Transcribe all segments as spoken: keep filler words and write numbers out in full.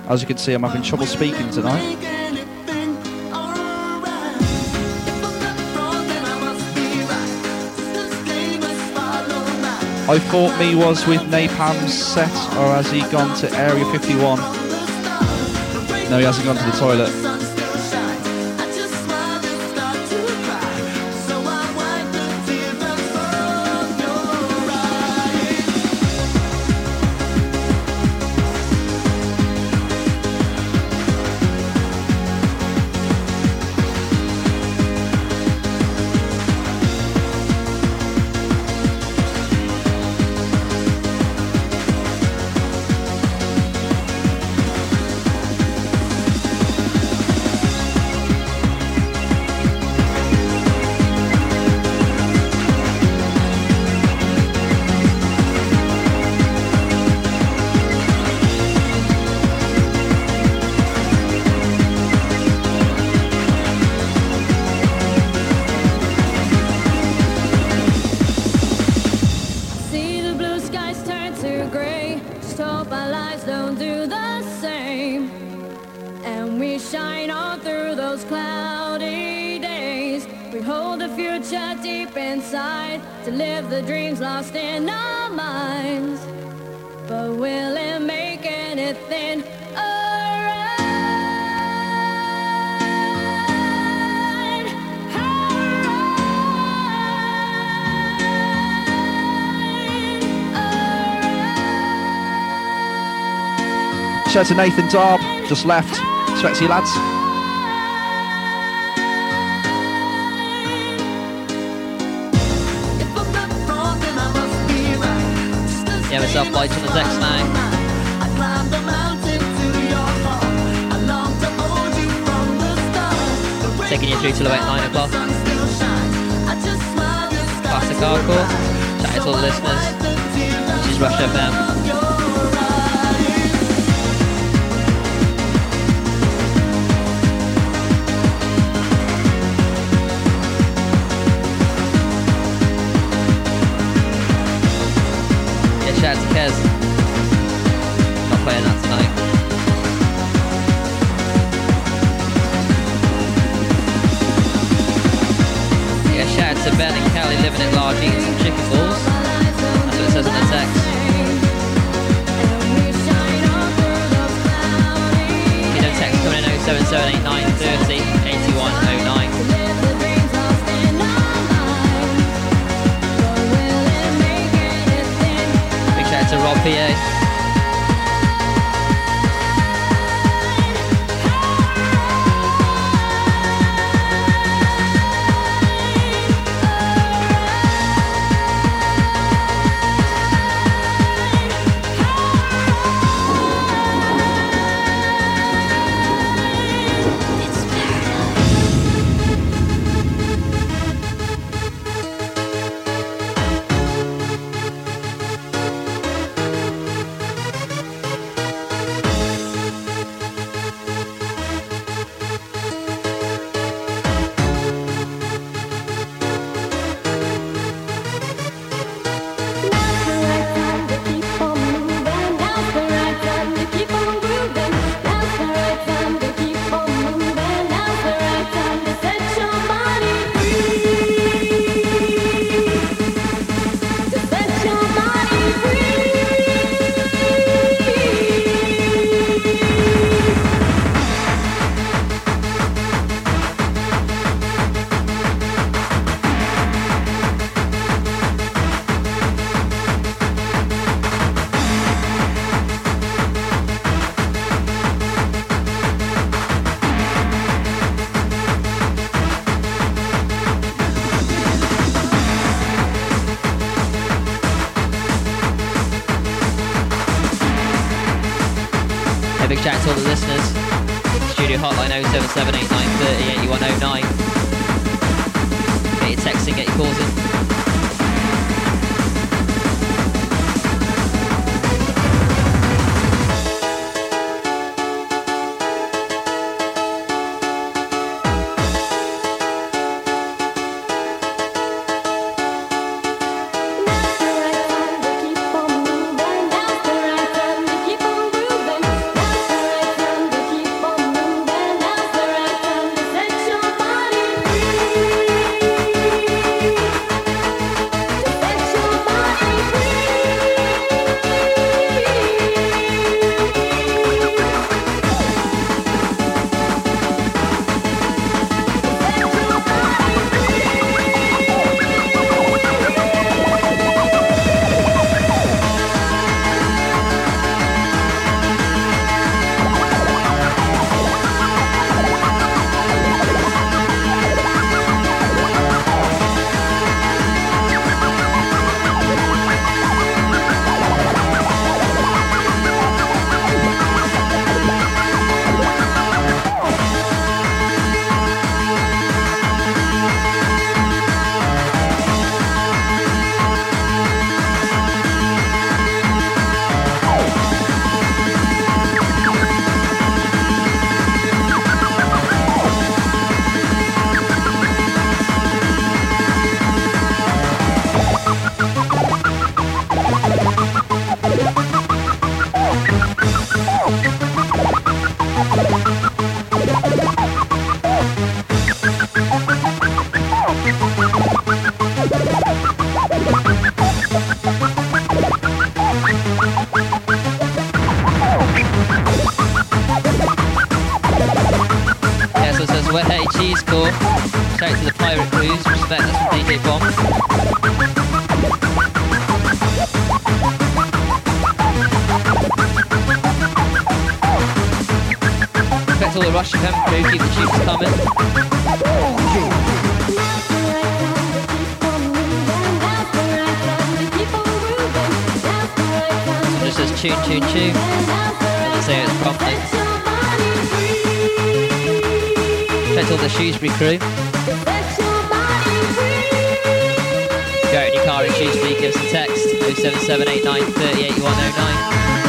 As you can see, I'm having trouble speaking tonight. I thought me was with Napalm's set, or has he gone to Area fifty-one? No, he hasn't gone to the toilet. Shout out to Nathan Darb, just left. Sweat to you, lads. Yeah, myself, Bites on the decks now. Taking you through till about nine o'clock. Classic hardcore. Shout out to all the listeners. This is Rush F M. Shout out to Kez. Not playing that tonight. Yeah, shout out to Ben and Kelly living at large eating some chicken balls. That's what it says in the text. You know, text coming in oh seven seven eight nine three oh eight one oh nine. Shout out to Rob P A. Big shout out to all the listeners. Studio hotline oh seven seven eight nine three oh eight one oh nine. Get your texts in, get your calls in. to Wet Hay Cheese Corps. Shout out to the Pirate Cruise. Respect, that's from D J Bomb. Respect all the Rush F M crew. Keep the tunes coming. Someone just says tune, tune, tune. Doesn't say it's promptly. Check all the Shrewsbury crew. If you're out in your car in Shrewsbury, give us a text oh seven seven eight nine three oh eight one oh nine.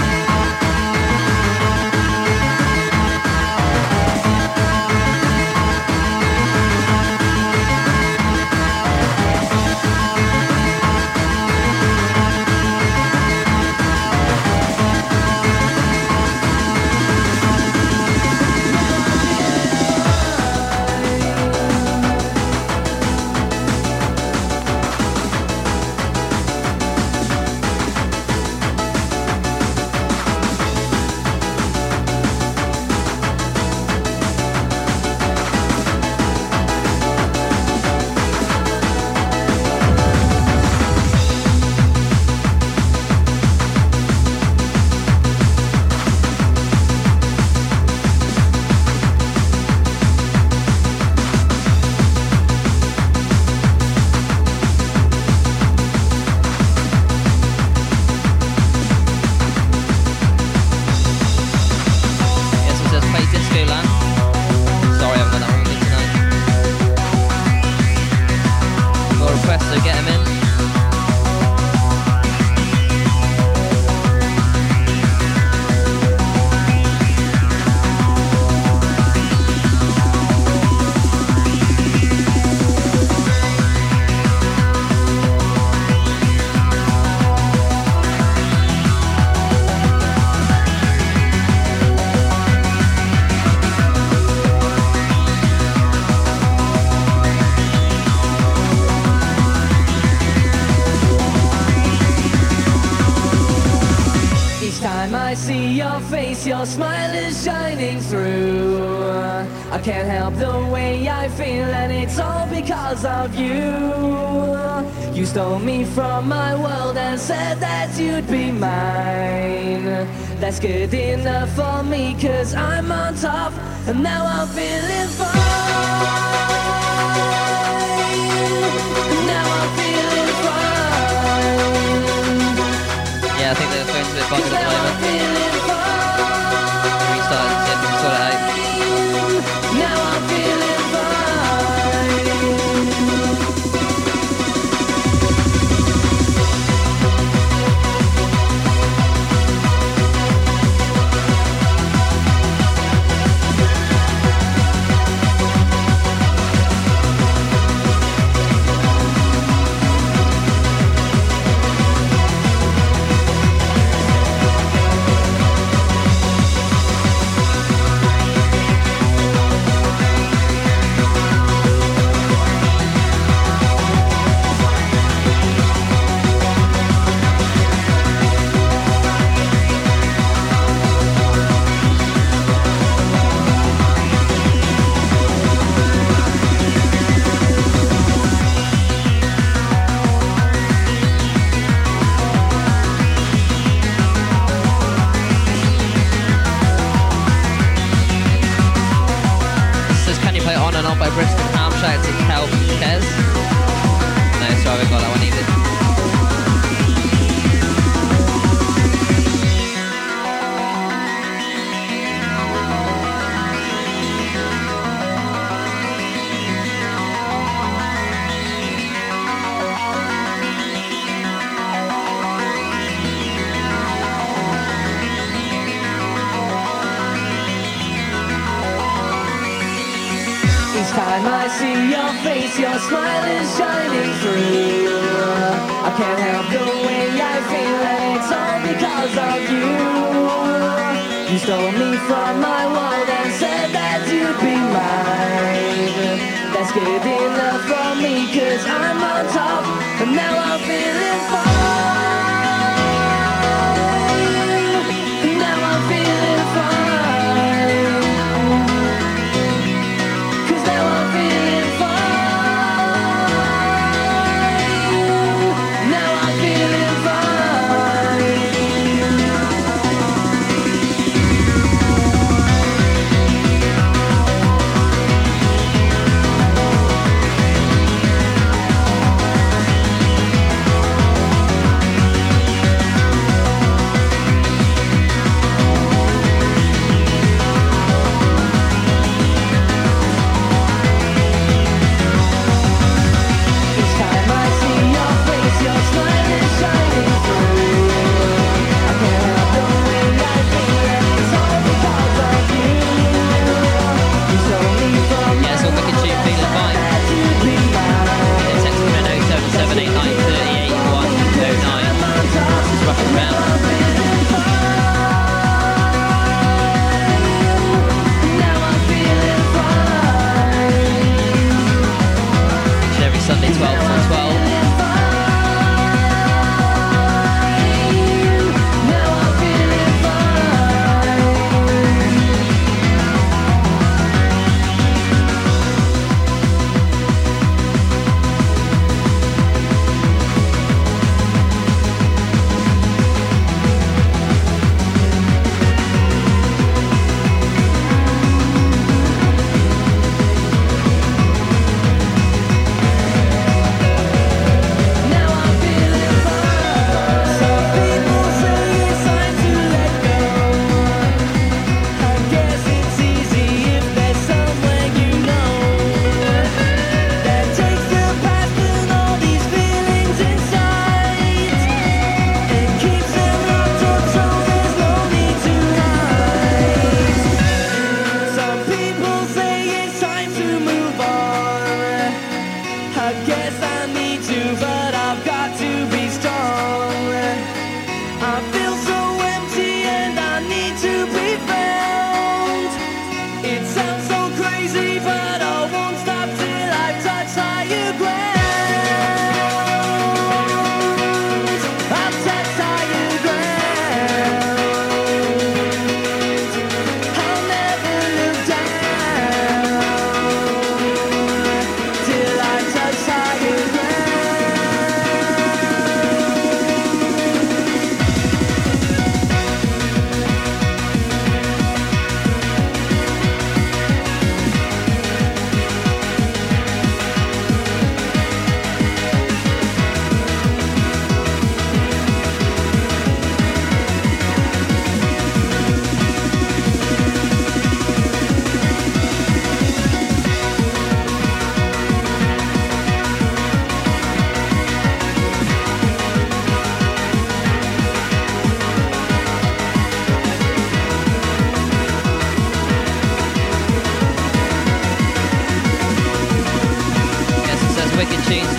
Your smile is shining through. I can't help the way I feel, and it's all because of you. You stole me from my world and said that you'd be mine. That's good enough for me, cause I'm on top, and now I'm feeling fine. Now I'm feeling fine. Yeah, I think the phone's a bit bugged at the moment. Sort it out. Now I'm feeling time I see your face, your smile is shining through. I can't help the way I feel, and it's all because of you. You stole me from my world and said that you'd be mine. That's good enough for me, cause I'm on top, and now I'm feeling fine. Now I'm feeling fine.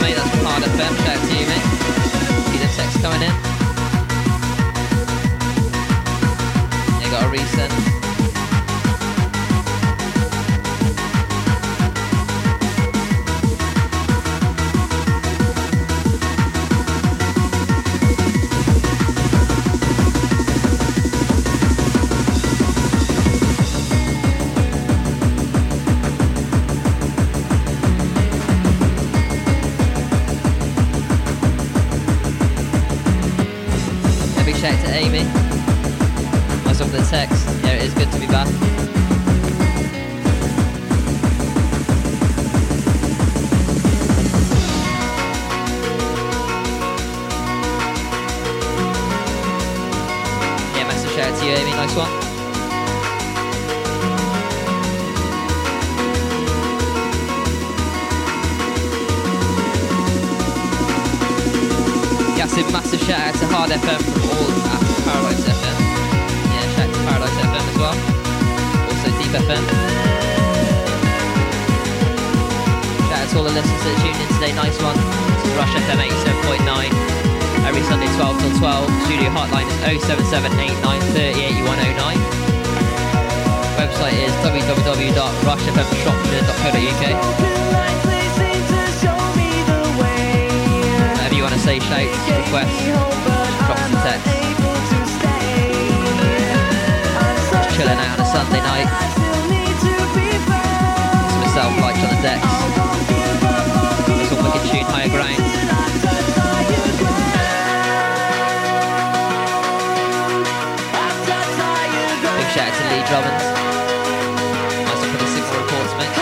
mate. That's from Hard F M. Shout out to you, mate. See the text coming in. Yeah, got a resend. Shout out to Amy. Nice one for the text. Yeah, it is good to be back. Yeah, massive shout out to you, Amy. Nice one. Massive, massive shout out to Hard F M from all at Paradise F M. Yeah, shout out to Paradise F M as well. Also Deep F M. Shout out to all the listeners that tuned in today. Nice one. This is Rush F M eighty-seven point nine. Every Sunday twelve till twelve. Studio hotline is oh seven seven eight nine three oh eight one oh nine. Website is w w w dot rush f m shropshire dot co dot u k. Whatever you want to say, shout, request, drop us a text. Just chilling out on a Sunday night. It's myself, lights on the decks. This one wicked tune, Higher Ground. Big shout out to Lee Drummond. Nice one for the Signal Reports mix.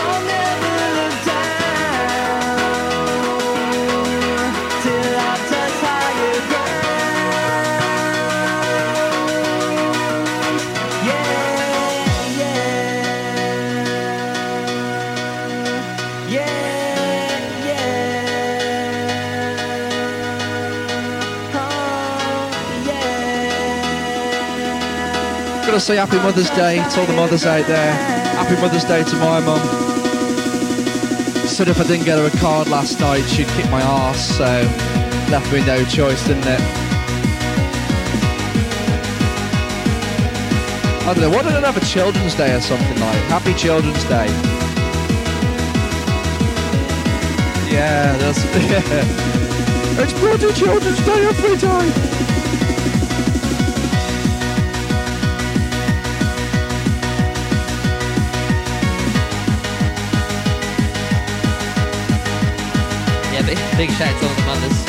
Gotta say happy Mother's Day to all the mothers out there. Happy Mother's Day to my mum. Said if I didn't get her a card last night, she'd kick my arse, so left me no choice, didn't it? I don't know, why don't I have a Children's Day or something like? Happy Children's Day. Yeah, that's yeah. It's bloody Children's Day every time. Big, big shout out to all the mothers.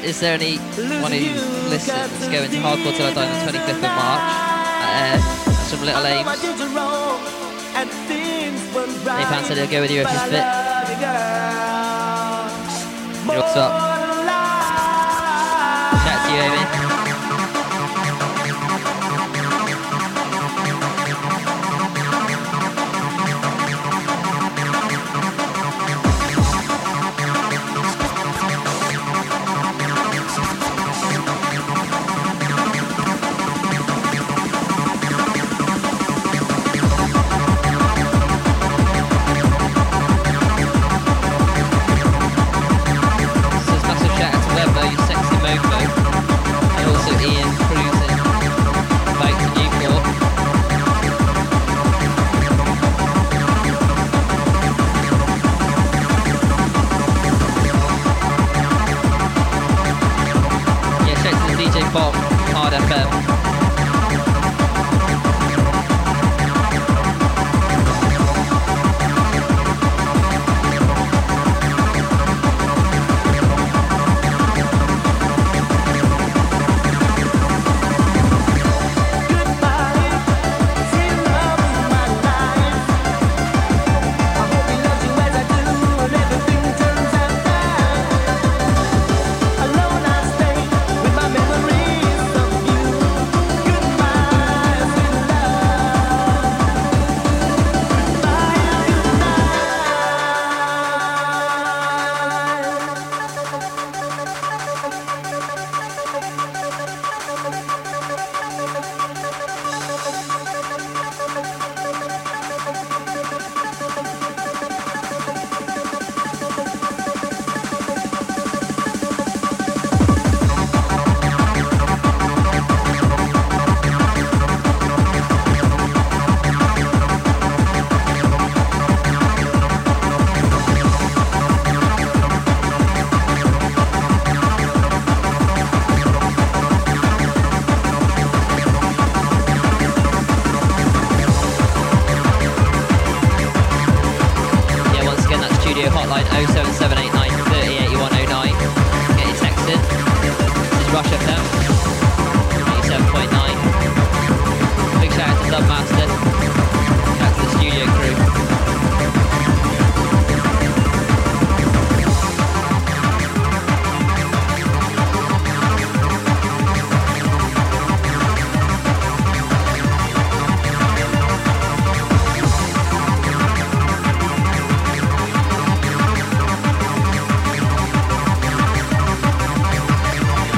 is there anyone who listens going to Hardcore Till I Die on the twenty-fifth of March at uh, some Little Aims? Nathan said he'll go with you if he's fit. What's up? Chat to you, Amy.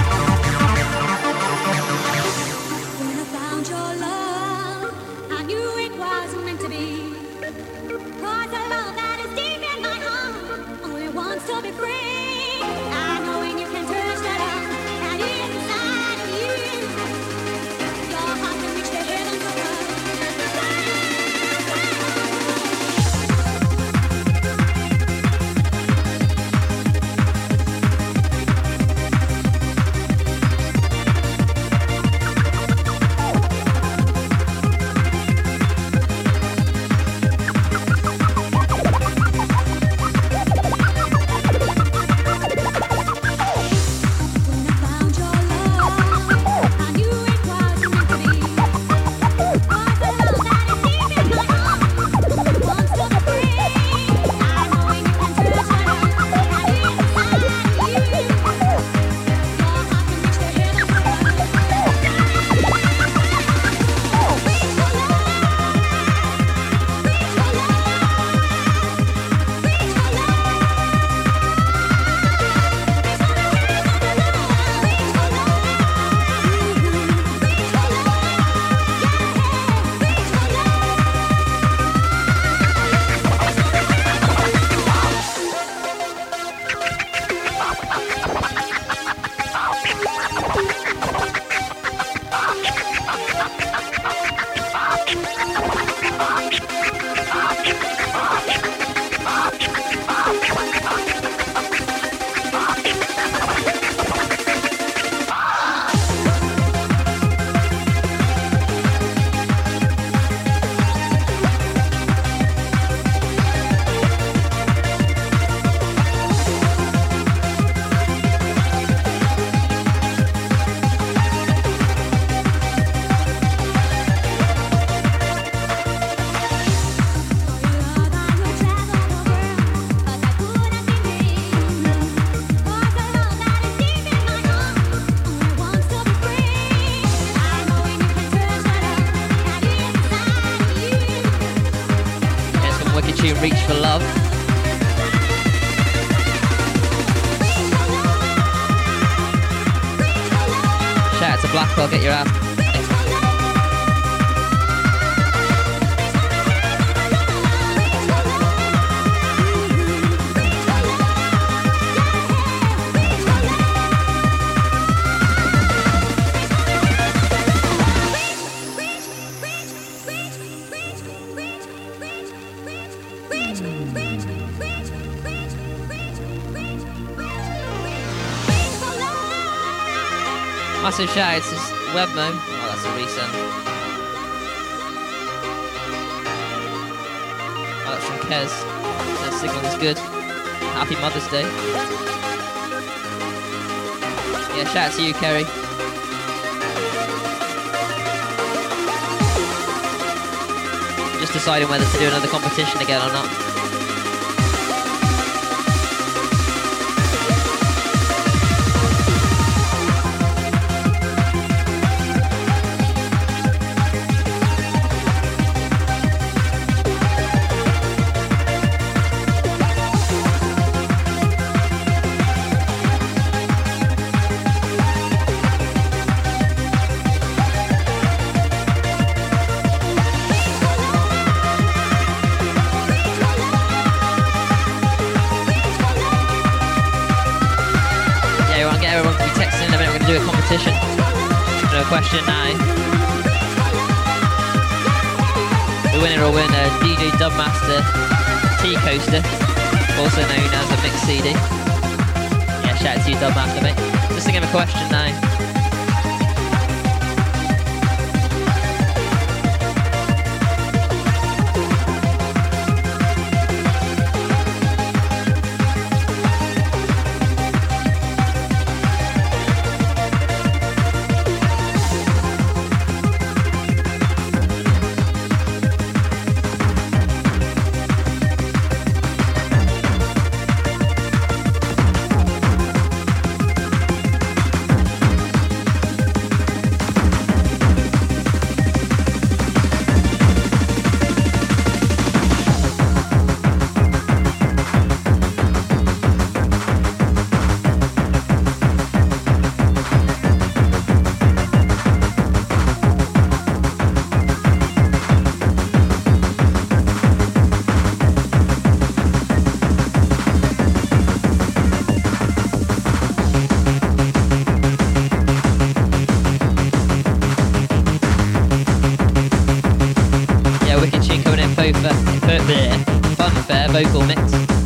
When I found your love, I knew for love. Shout out to Blackwell, get your ass. Massive shout out to Webmo. Oh, that's a resend. Oh, that's from Kez. The signal is good. Happy Mother's Day. Yeah, shout out to you, Kerry. Just deciding whether to do another competition again or not. Do a competition. No question now. The winner will win a D J Dubmaster T-Coaster, also known as a mixed C D. Yeah, shout out to you, Dubmaster, mate. Just think of a question now. Funfair vocal mix.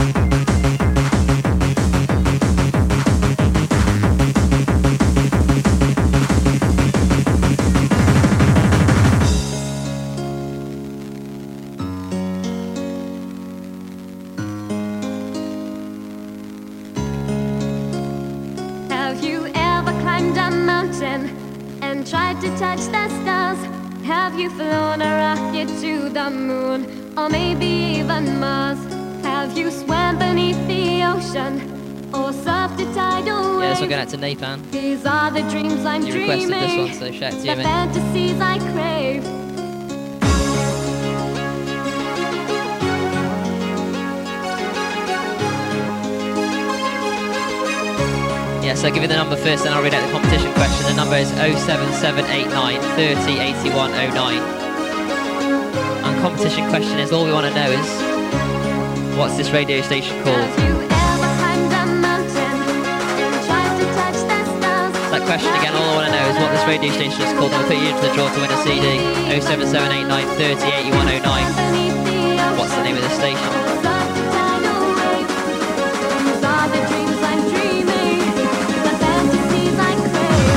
Have you ever climbed a mountain and tried to touch the stars? Have you flown a rocket to the moon? Or maybe even Mars? Have you swam beneath the ocean or surfed a tidal wave? Yeah, this one going out to Nathan. These are the dreams I'm you dreaming. You requested this one, so shout out to you, the mate. fantasies I crave. Yeah, so I'll give you the number first, then I'll read out the competition question. The number is oh seven seven eight nine, three oh, eight one oh nine. And competition question is, all we want to know is, what's this radio station called? Have you ever climbed a mountain and tried to touch the stars? That question again, all I want to know is what this radio station is called. I'll put you into the draw to win a C D. oh seven seven eight nine, three oh, eight one oh nine. What's the name of the station? These are the dreams I'm dreaming, the fantasies I crave.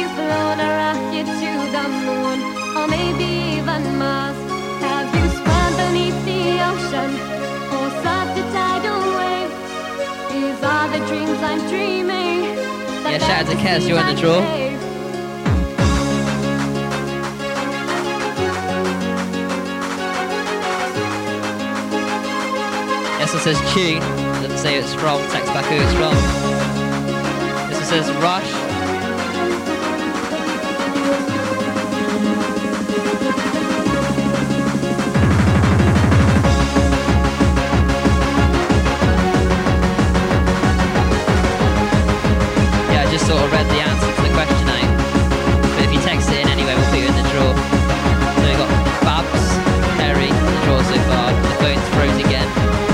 flown a rocket to the moon, or maybe even Mars? Have you swam beneath the ocean, or surfed a tidal wave? These are the dreams I'm dreaming. Yeah, shout out to Kes, you're in the draw. This one says tune, doesn't say it's from, text back who it's from. This one says Rush. Yeah, I just sort of read the answer to the question out, but if you text it in anyway, we'll put you in the draw. So we've got Babs, Terry in the draw so far, the phone's froze again.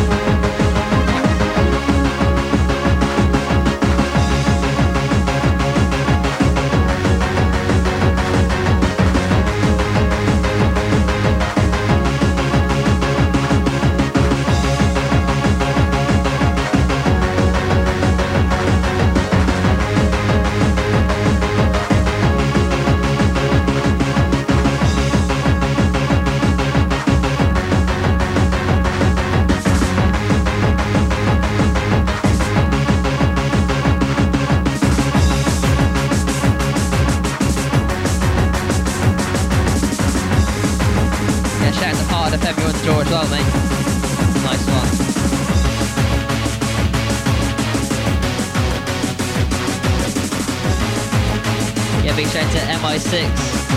M I six.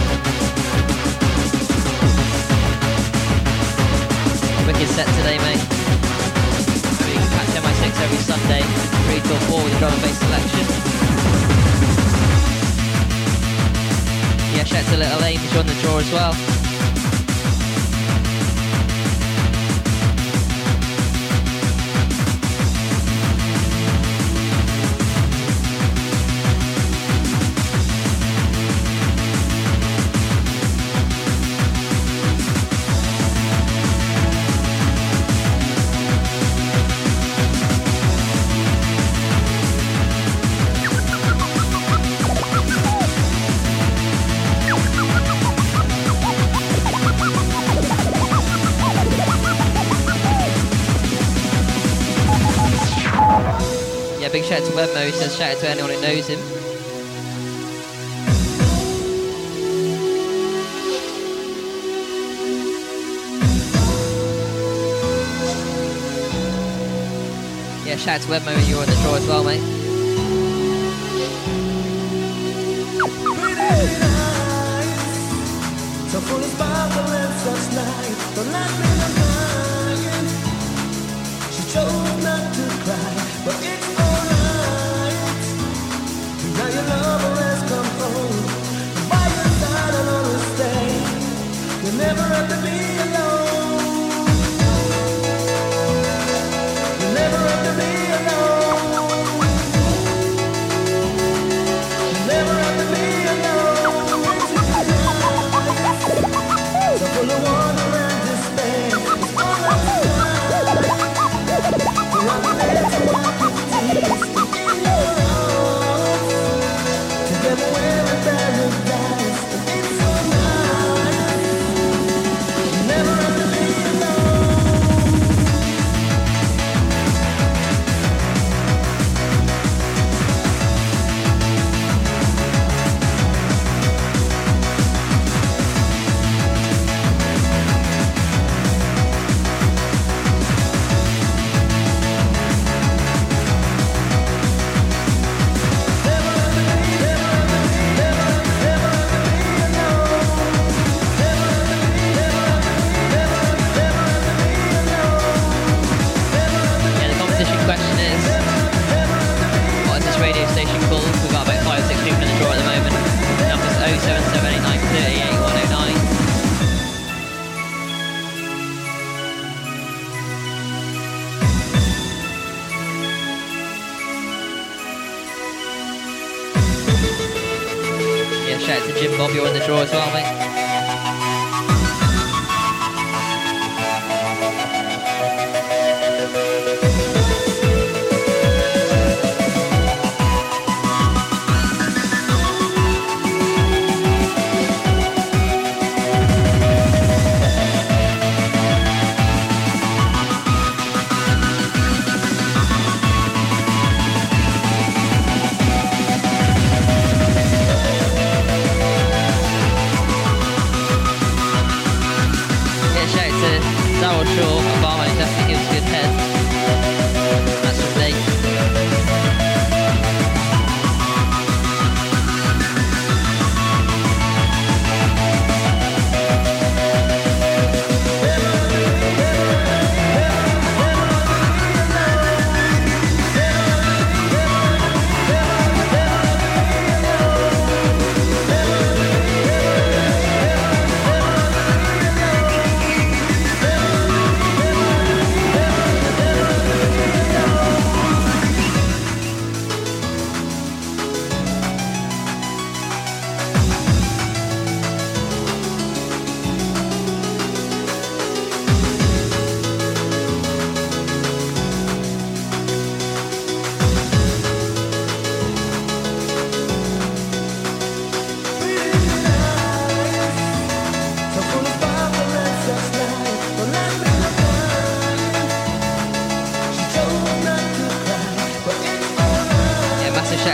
Wicked set today, mate. You can catch M I six every Sunday, three till four with a drum and bass selection. Yeah, shout out to Little Aim, who's on the draw as well. Big shout out to Webmo, he says shout out to anyone who knows him. Yeah, shout out to Webmo, you're on the draw as well, mate. So full of sparkle and such light, don't let me lying. She chose not to cry, but it's alright. Now your lover has come home, by your side I'll always stay. You'll never have to be alone. You'll never have to be alone. You'll never have to be alone. So full of wonder and despair, it's all I've done. So I'll be there to walk with tears in your arms, together we're in paradise. It's so nice. You never have to be alone. Yeah, the competition question is, what is this radio station called? We've got about five or six people in the draw at the moment. The number's oh seven seven eight nine three eight one oh nine. Yeah, shout out to Jim Bob, you're in the draw as well, mate.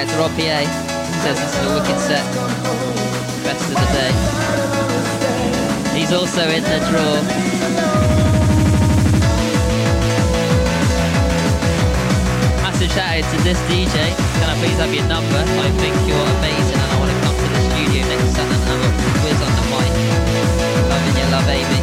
out to Rob P A. Says this is a wicked set. Best of the day. He's also in the draw. Massive shout out to this D J. Can I please have your number? I think you're amazing and I want to come to the studio next time and have a quiz on the mic. Loving your love, baby.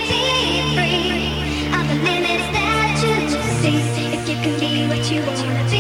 If you can be what you wanna be.